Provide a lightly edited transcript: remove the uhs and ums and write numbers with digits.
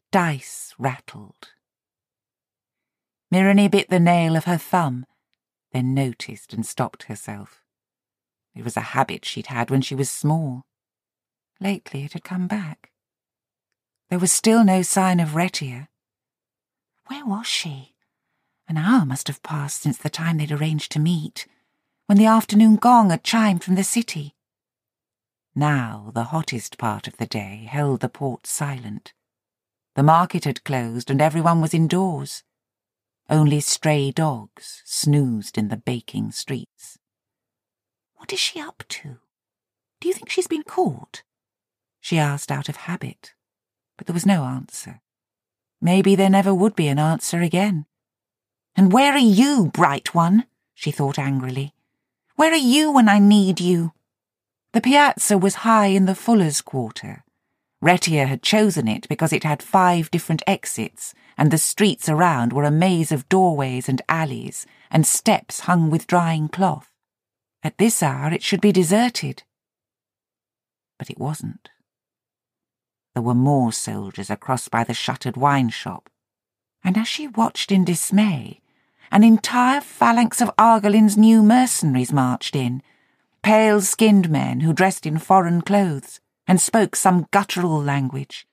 Dice rattled. Myrrhine bit the nail of her thumb, then noticed and stopped herself. It was a habit she'd had when she was small. Lately it had come back. There was still no sign of Rettia. Where was she? An hour must have passed since the time they'd arranged to meet, when the afternoon gong had chimed from the city. Now the hottest part of the day held the port silent. The market had closed and everyone was indoors. Only stray dogs snoozed in the baking streets. What is she up to? Do you think she's been caught? She asked out of habit, but there was no answer. Maybe there never would be an answer again. And where are you, bright one? She thought angrily. Where are you when I need you? The piazza was high in the Fullers' Quarter. Rettia had chosen it because it had 5 different exits, and the streets around were a maze of doorways and alleys, and steps hung with drying cloth. At this hour it should be deserted. But it wasn't. There were more soldiers across by the shuttered wine shop, and as she watched in dismay, an entire phalanx of Argolin's new mercenaries marched in, pale-skinned men who dressed in foreign clothes and spoke some guttural language,